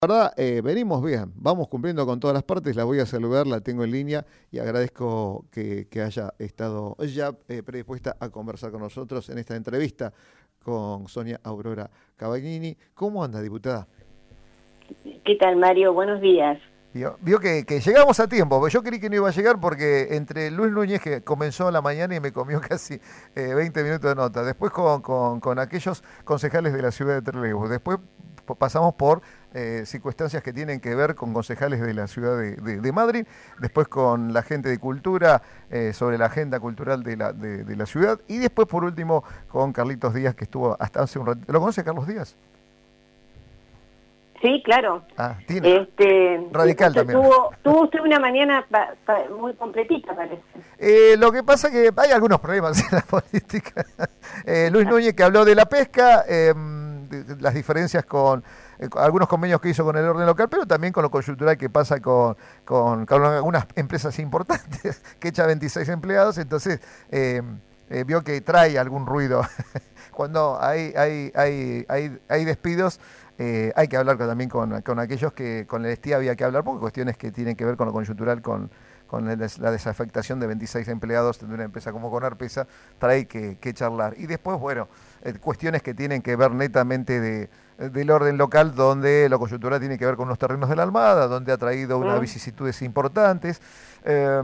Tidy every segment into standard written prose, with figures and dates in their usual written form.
La verdad, venimos bien, vamos cumpliendo con todas las partes, la voy a saludar, la tengo en línea y agradezco que haya estado ya predispuesta a conversar con nosotros en esta entrevista con Sonia Aurora Cavagnini. ¿Cómo anda, diputada? ¿Qué tal, Mario? Buenos días. Vio que llegamos a tiempo, porque yo creí que no iba a llegar porque entre Luis Núñez, que comenzó a la mañana y me comió casi 20 minutos de nota, después con aquellos concejales de la ciudad de Trelew, después pasamos por circunstancias que tienen que ver con concejales de la ciudad de Madrid, después con la gente de cultura sobre la agenda cultural de la ciudad, y después por último con Carlitos Díaz, que estuvo hasta hace un rato. ¿Lo conoce Carlos Díaz? Sí, claro. Ah, tiene. Radical Usted también. tuvo usted una mañana muy completita, parece. Lo que pasa es que hay algunos problemas en la política. Luis Núñez, que habló de la pesca, de las diferencias con algunos convenios que hizo con el orden local, pero también con lo coyuntural que pasa con algunas empresas importantes que echa 26 empleados, entonces vio que trae algún ruido. Cuando hay despidos, hay que hablar también con aquellos que con el STI había que hablar, porque cuestiones que tienen que ver con lo coyuntural, con la desafectación de 26 empleados de una empresa como Conarpesa, trae que charlar. Y después, bueno, cuestiones que tienen que ver netamente del orden local, donde lo coyuntural tiene que ver con los terrenos de la Almada, donde ha traído unas ¿Mm? vicisitudes importantes. Eh,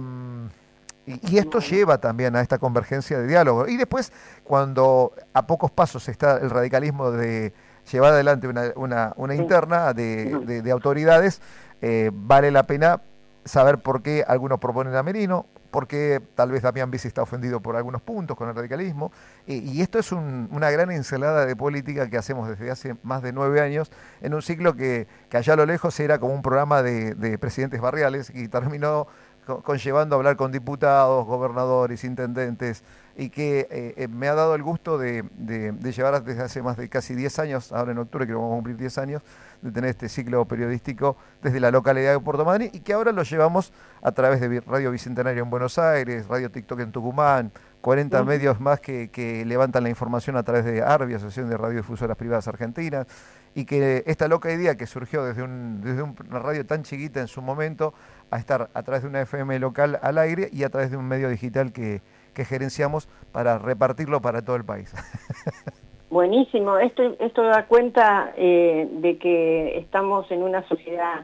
y esto Bueno. lleva también a esta convergencia de diálogo. Y después, cuando a pocos pasos está el radicalismo de llevar adelante una Sí. interna Ujú. de autoridades, vale la pena saber por qué algunos proponen a Merino, por qué tal vez Damián Bici está ofendido por algunos puntos con el radicalismo. Y esto es una gran ensalada de política que hacemos desde hace más de 9 años, en un ciclo que allá a lo lejos era como un programa de presidentes barriales y terminó conllevando a hablar con diputados, gobernadores, intendentes, y que me ha dado el gusto de llevar desde hace más de casi 10 años, ahora en octubre que vamos a cumplir 10 años, de tener este ciclo periodístico desde la localidad de Puerto Madryn y que ahora lo llevamos a través de Radio Bicentenario en Buenos Aires, Radio TikTok en Tucumán, 40 Ujú. medios más que levantan la información a través de ARBI, Asociación de Radiodifusoras Privadas Argentinas, y que esta loca idea que surgió desde una radio tan chiquita en su momento, a estar a través de una FM local al aire y a través de un medio digital que gerenciamos para repartirlo para todo el país. Buenísimo. Esto da cuenta de que estamos en una sociedad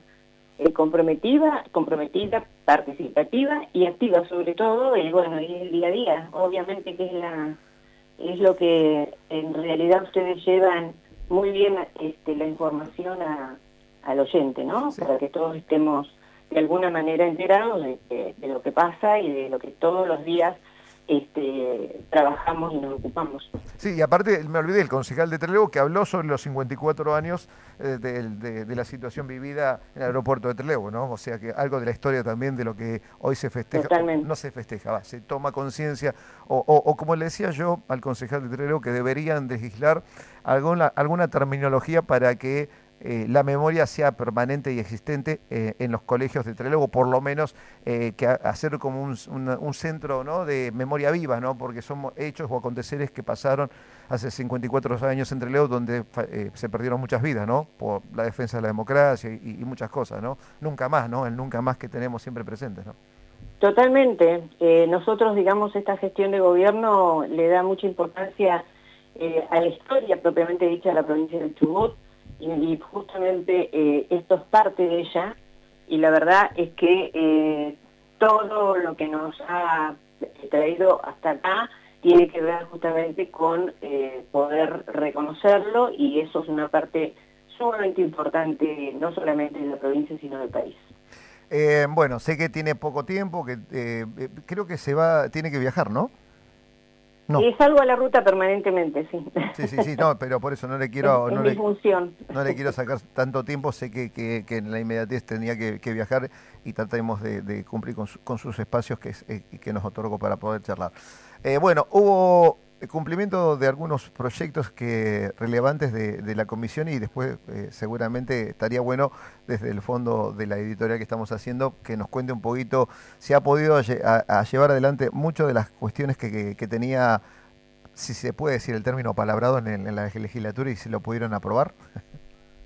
comprometida, participativa y activa sobre todo, y bueno, y el día a día. Obviamente que es lo que en realidad ustedes llevan muy bien la información al oyente, ¿no? Sí. Para que todos estemos de alguna manera enterados de lo que pasa y de lo que todos los días trabajamos y nos ocupamos. Sí, y aparte me olvidé, el concejal de Trelew que habló sobre los 54 años de la situación vivida en el aeropuerto de Trelew, ¿no? O sea que algo de la historia también de lo que hoy se festeja, o no Totalmente. se festeja, va, se toma conciencia, o como le decía yo al concejal de Trelew, que deberían legislar alguna terminología para que la memoria sea permanente y existente en los colegios de Trelew, o por lo menos hacer como un centro, ¿no?, de memoria viva, ¿no?, porque son hechos o aconteceres que pasaron hace 54 años en Trelew, donde se perdieron muchas vidas, ¿no?, por la defensa de la democracia y muchas cosas, ¿no? Nunca más, ¿no?, el nunca más que tenemos siempre presentes, ¿no? Totalmente. Nosotros, digamos, esta gestión de gobierno le da mucha importancia a la historia propiamente dicha de la provincia de Chubut y justamente esto es parte de ella y la verdad es que todo lo que nos ha traído hasta acá tiene que ver justamente con poder reconocerlo y eso es una parte sumamente importante no solamente de la provincia sino del país. Bueno, sé que tiene poco tiempo, que creo que tiene que viajar, ¿no? No. Salgo a la ruta permanentemente, sí. Sí, sí, sí, no, pero por eso no le Es, quiero, es mi función. no le quiero sacar tanto tiempo, sé que en la inmediatez tenía que viajar y tratemos de cumplir con sus espacios que nos otorgó para poder charlar. Bueno, hubo cumplimiento de algunos proyectos relevantes de la comisión y después seguramente estaría bueno desde el fondo de la editorial que estamos haciendo que nos cuente un poquito si ha podido a llevar adelante muchas de las cuestiones que tenía, si se puede decir el término palabrado en la legislatura y si lo pudieron aprobar.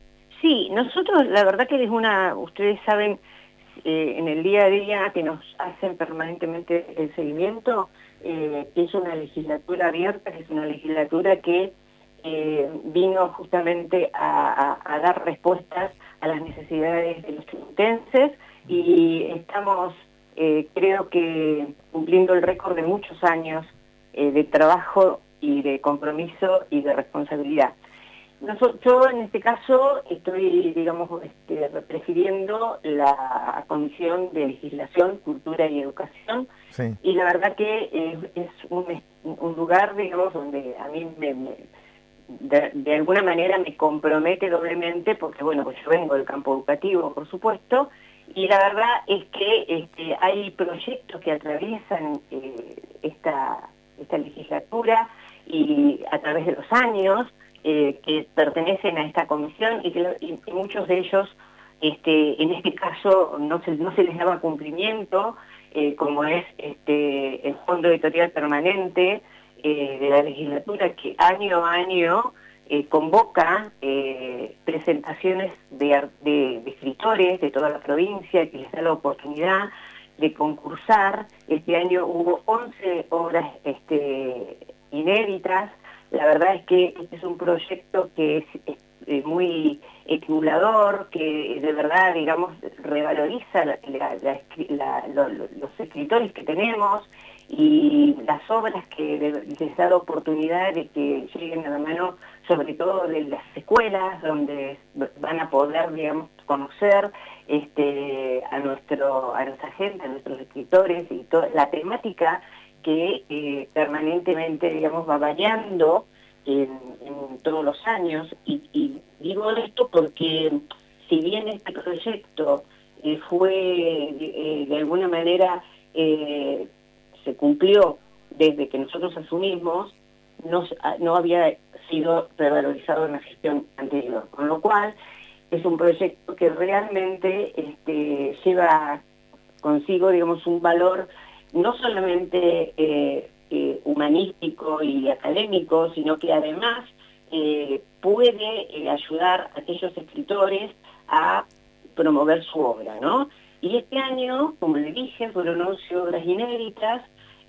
Sí, nosotros la verdad que ustedes saben, en el día a día que nos hacen permanentemente el seguimiento, que es una legislatura abierta, que es una legislatura que vino justamente a dar respuestas a las necesidades de los chubutenses, y estamos, creo que, cumpliendo el récord de muchos años de trabajo y de compromiso y de responsabilidad. Yo en este caso estoy, digamos, prefiriendo la Comisión de Legislación, Cultura y Educación, Sí. y la verdad que es un lugar, digamos, donde a mí de alguna manera me compromete doblemente, porque bueno, pues yo vengo del campo educativo, por supuesto, y la verdad es que hay proyectos que atraviesan esta legislatura y a través de los años, que pertenecen a esta comisión, y muchos de ellos, en este caso, no se les daba cumplimiento, como es el Fondo Editorial Permanente de la legislatura, que año a año convoca presentaciones de escritores de toda la provincia, que les da la oportunidad de concursar. Este año hubo 11 obras inéditas. La verdad es que este es un proyecto que es muy estimulador, que de verdad, digamos, revaloriza los escritores que tenemos y las obras que les da la oportunidad de que lleguen a la mano, sobre todo de las escuelas, donde van a poder, digamos, conocer a nuestra gente, a nuestros escritores, y toda la temática que permanentemente, digamos, va variando en todos los años. Y digo esto porque, si bien este proyecto fue de alguna manera se cumplió desde que nosotros asumimos, no había sido revalorizado en la gestión anterior, con lo cual es un proyecto que realmente lleva consigo, digamos, un valor no solamente humanístico y académico, sino que además puede ayudar a aquellos escritores a promover su obra, ¿no? Y este año, como le dije, fueron 11 obras inéditas,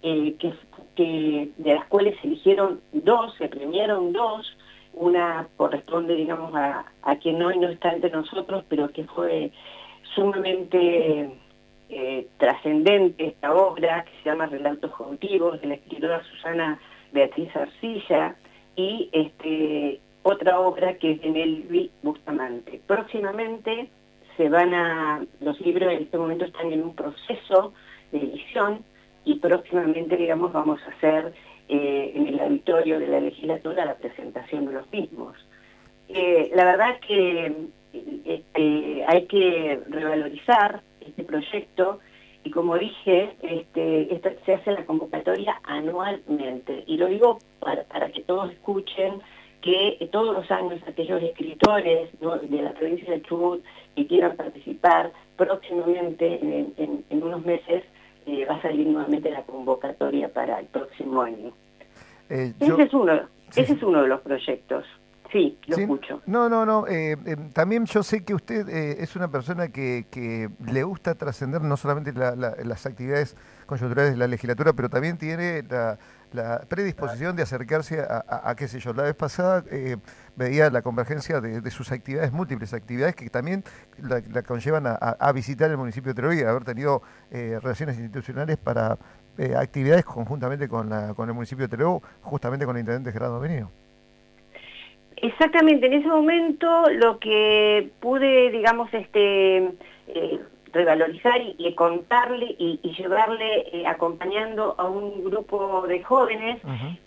de las cuales se eligieron 2, se premiaron 2. Una corresponde, digamos, a quien hoy no está entre nosotros, pero que fue sumamente trascendente esta obra, que se llama Relatos Cautivos, de la escritora Susana Beatriz Arcilla, y otra obra que es de Nelvi Bustamante. Próximamente los libros en este momento están en un proceso de edición, y próximamente, digamos, vamos a hacer en el auditorio de la legislatura la presentación de los mismos. La verdad es que hay que revalorizar este proyecto, y como dije, se hace la convocatoria anualmente, y lo digo para que todos escuchen que todos los años aquellos escritores, ¿no?, de la provincia de Chubut que quieran participar, próximamente, en unos meses, va a salir nuevamente la convocatoria para el próximo año. Ese es uno de los proyectos. Sí, lo escucho. No. También yo sé que usted es una persona que le gusta trascender no solamente las actividades coyunturales de la legislatura, pero también tiene la predisposición de acercarse a qué sé yo. La vez pasada veía la convergencia de sus actividades, múltiples actividades que también la conllevan a visitar el municipio de Trelew y haber tenido relaciones institucionales para actividades conjuntamente con el municipio de Trelew, justamente con el intendente Gerardo Benigno. Exactamente, en ese momento lo que pude, digamos, revalorizar y contarle y llevarle acompañando a un grupo de jóvenes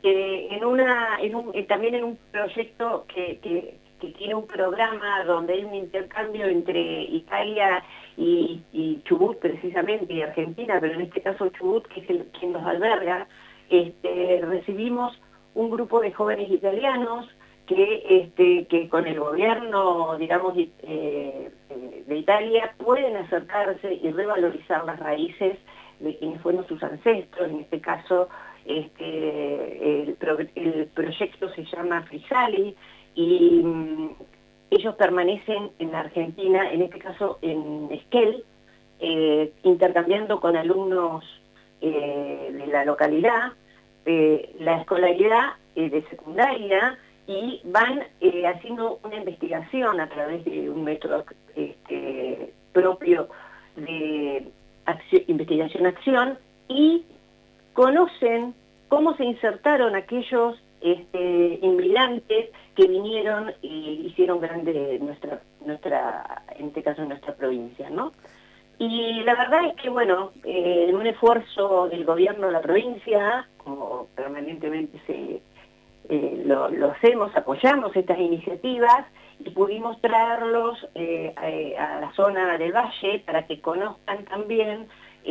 también en un proyecto que tiene un programa donde hay un intercambio entre Italia y Chubut, precisamente, y Argentina, pero en este caso Chubut, que es quien nos alberga. Recibimos un grupo de jóvenes italianos que con el gobierno, digamos, de Italia, pueden acercarse y revalorizar las raíces de quienes fueron sus ancestros. En este caso, el proyecto se llama Frisali, y ellos permanecen en la Argentina, en este caso en Esquel, intercambiando con alumnos de la localidad, la escolaridad de secundaria, y van haciendo una investigación a través de un método propio de investigación-acción, y conocen cómo se insertaron aquellos inmigrantes que vinieron y hicieron grande en este caso nuestra provincia, ¿no? Y la verdad es que, bueno, en un esfuerzo del gobierno de la provincia, como permanentemente lo hacemos, apoyamos estas iniciativas, y pudimos traerlos a la zona del Valle para que conozcan también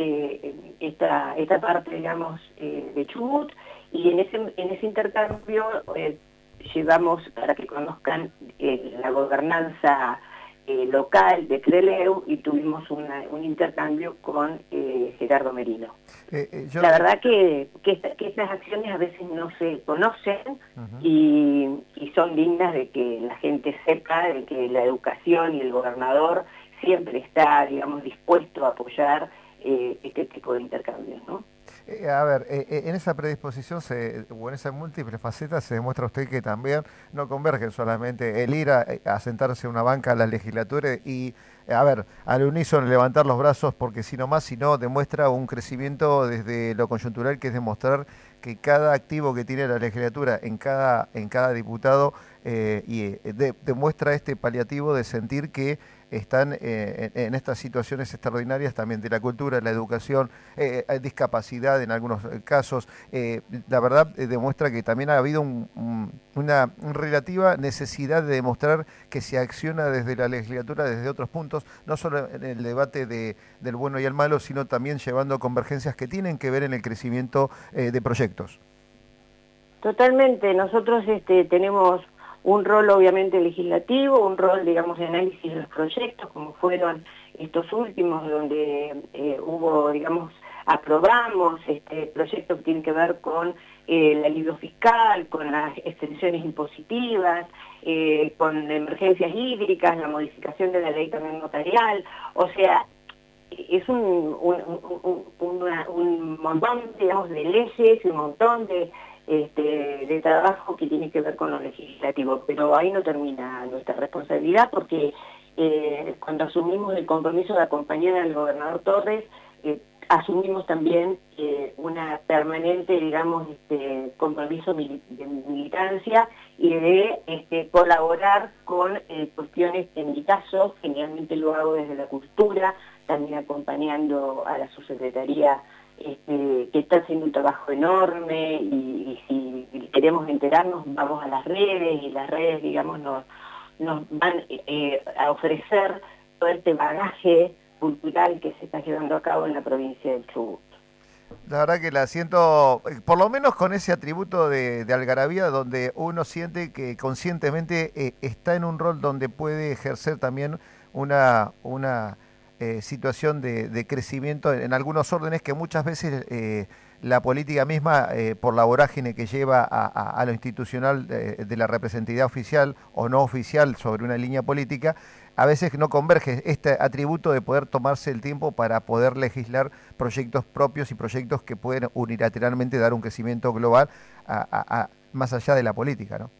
esta parte, digamos, de Chubut, y en ese intercambio llevamos para que conozcan la gobernanza local de Trelew, y tuvimos un intercambio con Gerardo Merino. La verdad que estas acciones a veces no se conocen, y son dignas de que la gente sepa de que la educación y el gobernador siempre está, digamos, dispuesto a apoyar este tipo de intercambios, ¿no? A ver, en esa predisposición o en esa múltiple faceta se demuestra usted que también no converge solamente el ir a sentarse en una banca a la legislatura y, a ver, al unísono levantar los brazos porque si no más, sino demuestra un crecimiento desde lo coyuntural, que es demostrar que cada activo que tiene la legislatura en cada diputado demuestra este paliativo de sentir que están en estas situaciones extraordinarias también de la cultura, la educación, discapacidad en algunos casos. La verdad demuestra que también ha habido una relativa necesidad de demostrar que se acciona desde la legislatura, desde otros puntos, no solo en el debate del bueno y el malo, sino también llevando convergencias que tienen que ver en el crecimiento de proyectos. Totalmente. Nosotros tenemos un rol obviamente legislativo, un rol, digamos, de análisis de los proyectos, como fueron estos últimos, donde hubo, digamos, aprobamos proyectos que tienen que ver con el alivio fiscal, con las extensiones impositivas, con emergencias hídricas, la modificación de la ley también notarial. O sea, es un montón, digamos, de leyes, un montón de trabajo que tiene que ver con lo legislativo, pero ahí no termina nuestra responsabilidad, porque cuando asumimos el compromiso de acompañar al gobernador Torres, asumimos también una permanente, digamos, compromiso de militancia y de colaborar con cuestiones, en mi caso, generalmente lo hago desde la cultura, también acompañando a la subsecretaría, que está haciendo un trabajo enorme, y si queremos enterarnos vamos a las redes, y las redes, digamos, nos van a ofrecer todo este bagaje cultural que se está llevando a cabo en la provincia del Chubut. La verdad que la siento, por lo menos con ese atributo de algarabía, donde uno siente que conscientemente está en un rol donde puede ejercer también una situación de crecimiento en algunos órdenes que muchas veces la política misma, por la vorágine que lleva a lo institucional de la representatividad oficial o no oficial sobre una línea política, a veces no converge este atributo de poder tomarse el tiempo para poder legislar proyectos propios y proyectos que pueden unilateralmente dar un crecimiento global más allá de la política, ¿no?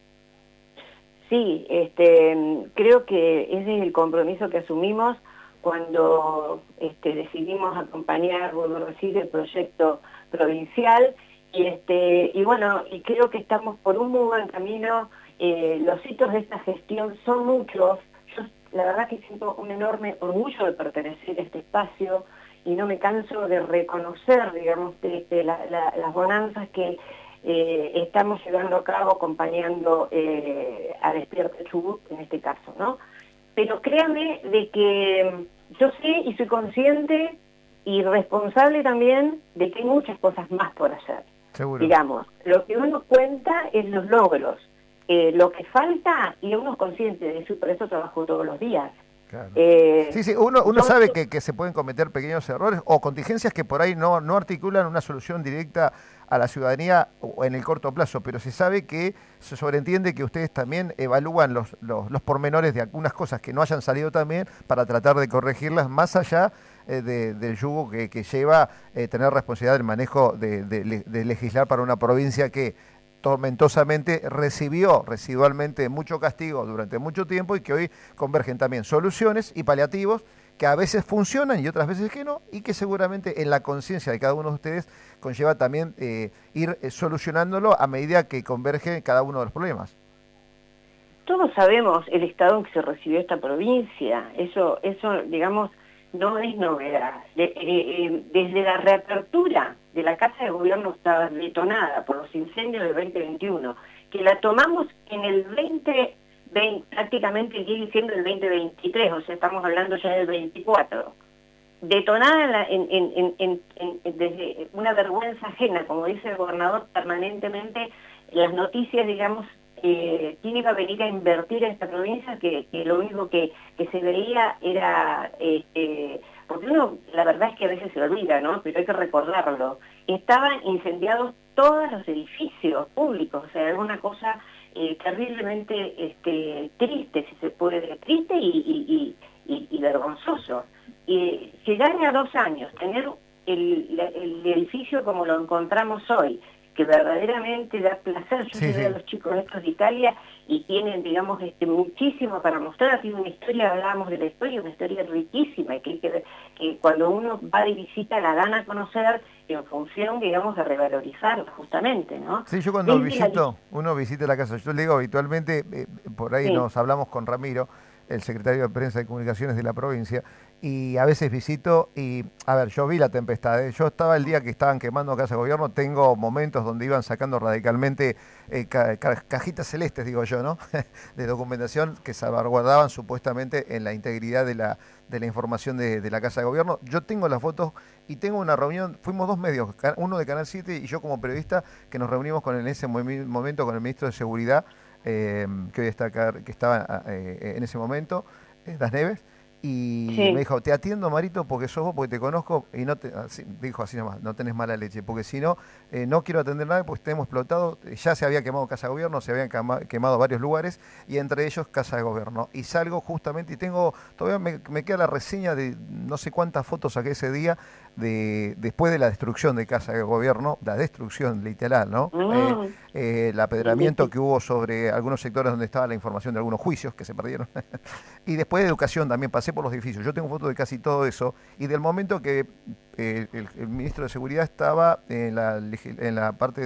Sí, creo que ese es el compromiso que asumimos cuando decidimos acompañar, vuelvo a decir, el proyecto provincial, y bueno, y creo que estamos por un muy buen camino. Los hitos de esta gestión son muchos. Yo la verdad que siento un enorme orgullo de pertenecer a este espacio, y no me canso de reconocer, digamos, las bonanzas que estamos llevando a cabo acompañando a Despierta Chubut en este caso, ¿no? Pero créame de que yo sé y soy consciente y responsable también de que hay muchas cosas más por hacer. Seguro. Digamos, lo que uno cuenta es los logros, lo que falta, y uno es consciente de eso, y por eso trabajo todos los días. Claro. Sí, uno sabe que se pueden cometer pequeños errores o contingencias que por ahí no articulan una solución directa a la ciudadanía en el corto plazo, pero se sabe que se sobreentiende que ustedes también evalúan los pormenores de algunas cosas que no hayan salido tan bien para tratar de corregirlas más allá del yugo que lleva tener responsabilidad del manejo de legislar para una provincia que tormentosamente recibió residualmente mucho castigo durante mucho tiempo y que hoy convergen también soluciones y paliativos que a veces funcionan y otras veces que no, y que seguramente en la conciencia de cada uno de ustedes conlleva también ir solucionándolo a medida que converge cada uno de los problemas. Todos sabemos el estado en que se recibió esta provincia, eso digamos, no es novedad. Desde la reapertura de la Casa de Gobierno estaba detonada por los incendios del 2021, que la tomamos en el 2020, prácticamente quiere diciendo el 2023, o sea, estamos hablando ya del 24. Detonada desde una vergüenza ajena, como dice el gobernador permanentemente, las noticias, digamos, tiene que venir a invertir en esta provincia, que lo único que se veía era, porque uno, la verdad es que a veces se olvida, ¿no? Pero hay que recordarlo. Estaban incendiados todos los edificios públicos, o sea, era una cosa terriblemente triste, si se puede decir, triste y vergonzoso. Llegar a 2 años, tener el edificio como lo encontramos hoy, que verdaderamente da placer. Yo llevé a los chicos estos de Italia y tienen, digamos, muchísimo para mostrar. Tiene una historia, hablábamos de la historia, una historia riquísima, y que cuando uno va de visita la dan a conocer en función, digamos, de revalorizarla justamente, ¿no? Sí, yo cuando uno visita la casa, yo le digo habitualmente, por ahí nos hablamos con Ramiro, el secretario de Prensa y Comunicaciones de la provincia, y a veces visito y, a ver, yo vi la tempestad, yo estaba el día que estaban quemando Casa de Gobierno, tengo momentos donde iban sacando radicalmente cajitas celestes, digo yo, ¿no? De documentación que salvaguardaban supuestamente en la integridad de la información de la Casa de Gobierno. Yo tengo las fotos y tengo una reunión, fuimos 2 medios, uno de Canal 7 y yo como periodista, que nos reunimos en ese momento con el ministro de Seguridad, que hoy está acá, que estaba en ese momento, Das Neves, y me dijo, te atiendo, Marito, porque sos vos, porque te conozco, y no te, dijo así nomás, no tenés mala leche, porque si no, no quiero atender nada, porque tenemos explotado, ya se había quemado Casa de Gobierno, se habían quemado varios lugares, y entre ellos Casa de Gobierno, y salgo justamente, y tengo, todavía me queda la reseña de no sé cuántas fotos saqué ese día, después de la destrucción de Casa de Gobierno, la destrucción literal, ¿no? El apedramiento que hubo sobre algunos sectores donde estaba la información de algunos juicios que se perdieron. Y después de educación también pasé por los edificios. Yo tengo fotos de casi todo eso. Y del momento que el ministro de Seguridad estaba en la parte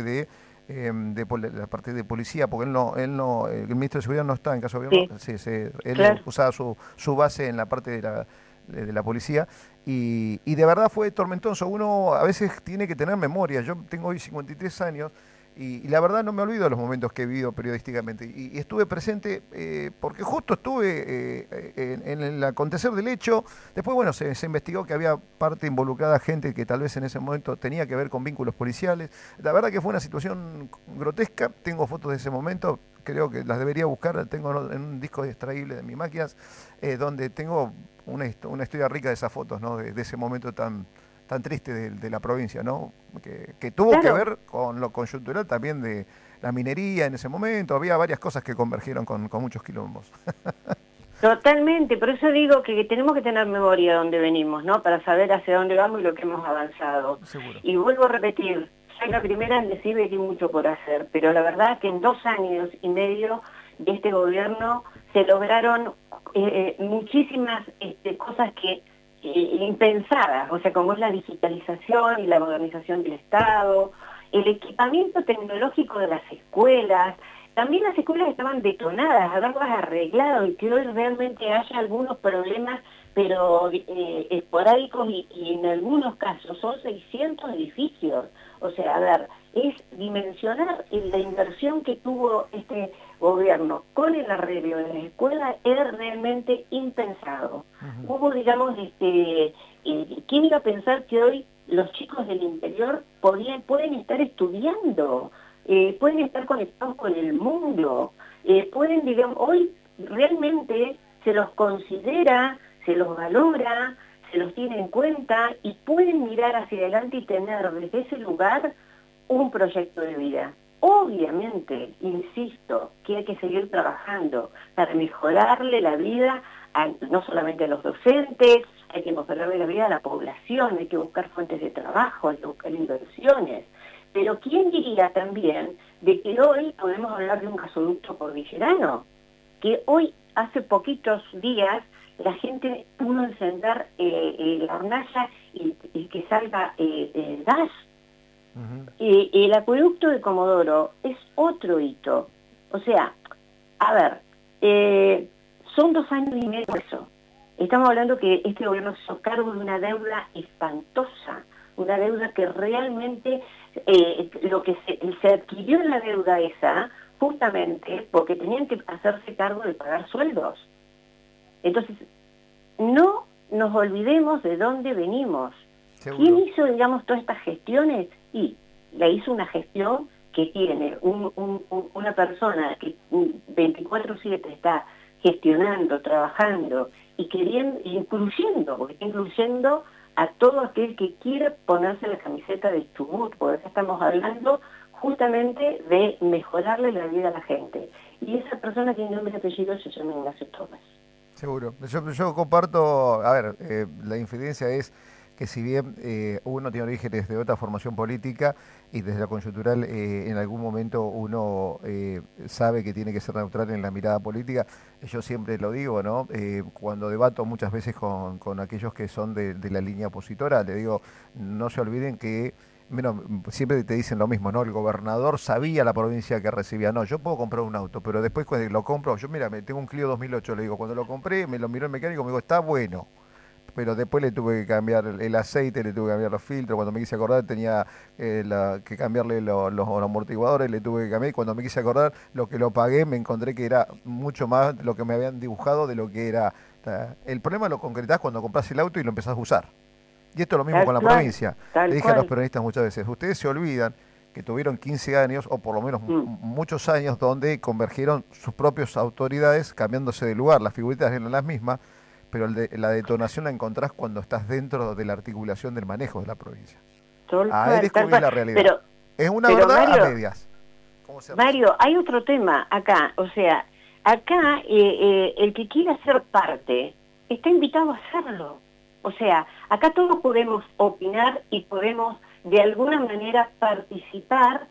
la parte de policía, porque el ministro de Seguridad no está en Casa de Gobierno. Él usaba su base en la parte de la policía. Y de verdad fue tormentoso. Uno a veces tiene que tener memoria. Yo tengo hoy 53 años y la verdad no me olvido de los momentos que he vivido periodísticamente. Y estuve presente porque justo estuve en el acontecer del hecho. Después, bueno, se investigó que había parte involucrada, gente que tal vez en ese momento tenía que ver con vínculos policiales. La verdad que fue una situación grotesca. Tengo fotos de ese momento. Creo que las debería buscar. Tengo en un disco extraíble de mis máquinas donde tengo una historia rica de esas fotos, ¿no? De ese momento tan triste de la provincia, ¿no? Que tuvo que ver con lo coyuntural también de la minería en ese momento. Había varias cosas que convergieron con muchos quilombos. Totalmente, por eso digo que tenemos que tener memoria de dónde venimos, ¿no? Para saber hacia dónde vamos y lo que hemos avanzado. Seguro. Y vuelvo a repetir, soy la primera en decir que hay mucho por hacer, pero la verdad que en 2 años y medio de este gobierno se lograron muchísimas cosas que impensadas, o sea, como es la digitalización y la modernización del Estado, el equipamiento tecnológico de las escuelas. También las escuelas estaban detonadas, haberlas arreglado y que hoy realmente haya algunos problemas, pero esporádicos y en algunos casos son 600 edificios. O sea, a ver, es dimensionar la inversión que tuvo este gobierno con el arreglo de las escuelas era realmente impensado. Hubo, digamos, ¿quién iba a pensar que hoy los chicos del interior pueden estar estudiando? Pueden estar conectados con el mundo, pueden, digamos, hoy realmente se los considera, se los valora, se los tiene en cuenta y pueden mirar hacia adelante y tener desde ese lugar un proyecto de vida. Obviamente, insisto, que hay que seguir trabajando para mejorarle la vida no solamente a los docentes, hay que mejorarle la vida a la población, hay que buscar fuentes de trabajo, hay que buscar inversiones. Pero ¿quién diría también de que hoy podemos hablar de un gasoducto cordillerano? Que hoy, hace poquitos días, la gente pudo encender la hornalla y que salga gas. El acueducto de Comodoro es otro hito. O sea, a ver, son 2 años y medio de eso. Estamos hablando que este gobierno se hizo cargo de una deuda espantosa, una deuda que realmente lo que se adquirió en la deuda esa, justamente porque tenían que hacerse cargo de pagar sueldos. Entonces, no nos olvidemos de dónde venimos. ¿Seguro? ¿Quién hizo, digamos, todas estas gestiones? Y la hizo una gestión que tiene una persona que 24/7 está gestionando, trabajando y incluyendo, porque está incluyendo a todo aquel que quiera ponerse la camiseta de Chubut, porque acá estamos hablando justamente de mejorarle la vida a la gente. Y esa persona tiene nombre y apellido, se llama Ignacio Torres. Seguro. Yo comparto, a ver, la infidencia es que si bien uno tiene orígenes de otra formación política y desde la coyuntural en algún momento uno sabe que tiene que ser neutral en la mirada política, yo siempre lo digo, ¿no? Cuando debato muchas veces con aquellos que son de la línea opositora, le digo, no se olviden que bueno, siempre te dicen lo mismo, ¿no? El gobernador sabía la provincia que recibía. No, yo puedo comprar un auto, pero después cuando lo compro, yo mira, tengo un Clio 2008, le digo, cuando lo compré, me lo miró el mecánico, me dijo, está bueno. Pero después le tuve que cambiar el aceite, le tuve que cambiar los filtros. Cuando me quise acordar tenía que cambiarle los amortiguadores, le tuve que cambiar. Y cuando me quise acordar lo que lo pagué, me encontré que era mucho más lo que me habían dibujado de lo que era. El problema lo concretás cuando compras el auto y lo empezás a usar. Y esto es lo mismo con la provincia. Le dije a los peronistas muchas veces, ustedes se olvidan que tuvieron 15 años, o por lo menos muchos años, donde convergieron sus propias autoridades cambiándose de lugar. Las figuritas eran las mismas, pero la detonación la encontrás cuando estás dentro de la articulación del manejo de la provincia. Ahí descubrí la realidad. Pero, es una verdad Mario, a medias. Mario, hay otro tema acá. O sea, acá el que quiera ser parte está invitado a hacerlo. O sea, acá todos podemos opinar y podemos de alguna manera participar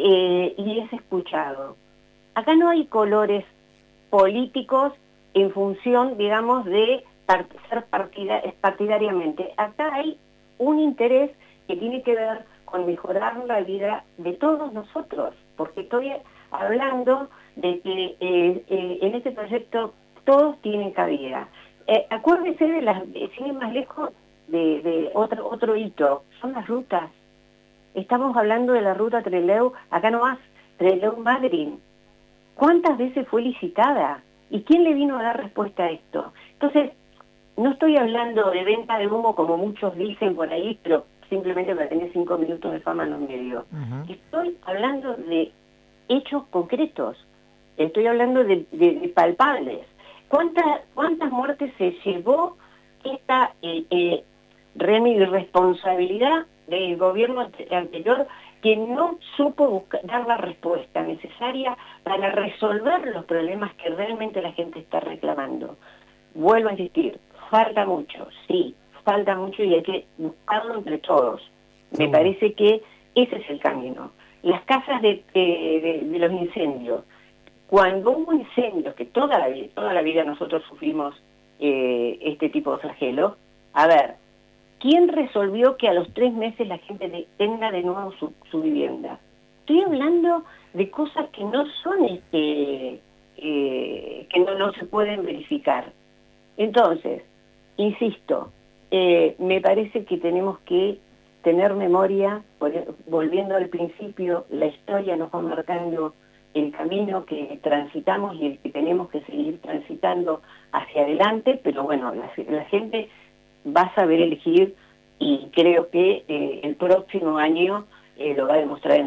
y es escuchado. Acá no hay colores políticos en función, digamos, de ser partidariamente. Acá hay un interés que tiene que ver con mejorar la vida de todos nosotros, porque estoy hablando de que en este proyecto todos tienen cabida. Acuérdese sin ir más lejos, de otro hito, son las rutas. Estamos hablando de la ruta Trelew, acá nomás, Trelew-Madrid. ¿Cuántas veces fue licitada? ¿Y quién le vino a dar respuesta a esto? Entonces, no estoy hablando de venta de humo como muchos dicen por ahí, pero simplemente para tener 5 minutos de fama en los medios. Estoy hablando de hechos concretos. Estoy hablando de palpables. ¿Cuántas muertes se llevó esta irresponsabilidad del gobierno anterior que no supo dar la respuesta necesaria para resolver los problemas que realmente la gente está reclamando? Vuelvo a insistir, falta mucho, sí, falta mucho y hay que buscarlo entre todos. Me parece que ese es el camino. Las casas de los incendios. Cuando hubo incendios, que toda la vida nosotros sufrimos este tipo de flagelo, a ver, ¿quién resolvió que a los 3 meses la gente tenga de nuevo su vivienda? Estoy hablando de cosas que no son, que no se pueden verificar. Entonces, insisto, me parece que tenemos que tener memoria, volviendo al principio, la historia nos va marcando el camino que transitamos y el que tenemos que seguir transitando hacia adelante, pero bueno, la gente va a saber elegir y creo que el próximo año lo va a demostrar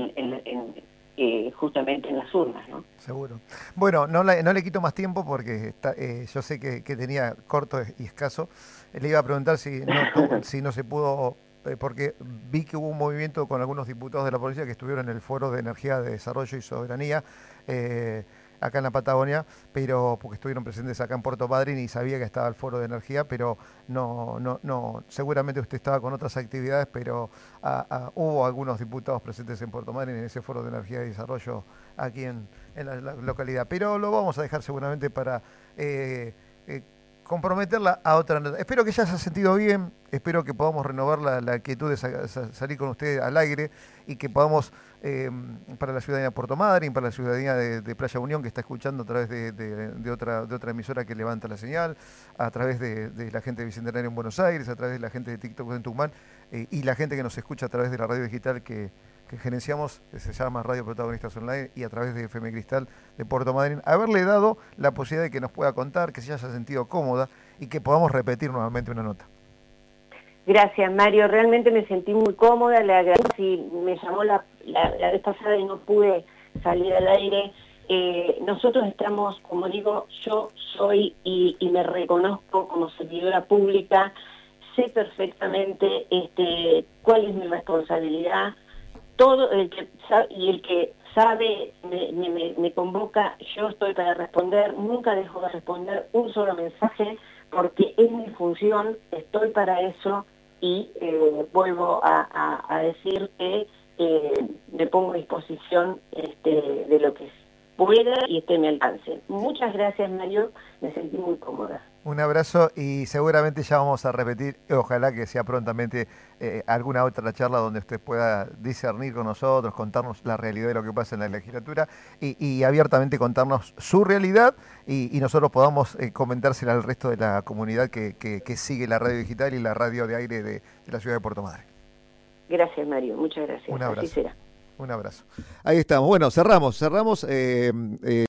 justamente en las urnas, ¿no? Seguro. Bueno, no le quito más tiempo porque yo sé que tenía corto y escaso. Le iba a preguntar si no se pudo porque vi que hubo un movimiento con algunos diputados de la provincia que estuvieron en el Foro de Energía de Desarrollo y Soberanía, acá en la Patagonia, pero porque estuvieron presentes acá en Puerto Madryn y sabía que estaba el Foro de Energía, pero no, seguramente usted estaba con otras actividades, pero hubo algunos diputados presentes en Puerto Madryn en ese Foro de Energía y Desarrollo aquí en la localidad. Pero lo vamos a dejar seguramente para comprometerla a otra nota. Espero que ya se haya sentido bien, espero que podamos renovar la quietud de salir con usted al aire y que podamos, para la ciudadanía de Puerto Madryn, para la ciudadanía de Playa Unión, que está escuchando a través de otra emisora que levanta la señal, a través de la gente de Bicentenario en Buenos Aires, a través de la gente de TikTok en Tucumán, y la gente que nos escucha a través de la radio digital que gerenciamos, que se llama Radio Protagonistas Online, y a través de FM Cristal de Puerto Madryn, haberle dado la posibilidad de que nos pueda contar, que se haya sentido cómoda y que podamos repetir nuevamente una nota. Gracias, Mario. Realmente me sentí muy cómoda, le agradezco. Si me llamó la vez pasada y no pude salir al aire. Nosotros estamos, como digo, yo soy y me reconozco como servidora pública, sé perfectamente cuál es mi responsabilidad. Todo el que sabe me convoca, yo estoy para responder, nunca dejo de responder un solo mensaje porque es mi función, estoy para eso y vuelvo a decir que me pongo a disposición de lo que pueda y esté a mi alcance. Muchas gracias, Mario, me sentí muy cómoda. Un abrazo y seguramente ya vamos a repetir, ojalá que sea prontamente alguna otra charla donde usted pueda discernir con nosotros, contarnos la realidad de lo que pasa en la legislatura y abiertamente contarnos su realidad y nosotros podamos comentársela al resto de la comunidad que sigue la radio digital y la radio de aire de la ciudad de Puerto Madryn. Gracias, Mario, muchas gracias. Un abrazo. Así será. Un abrazo. Ahí estamos. Bueno, cerramos.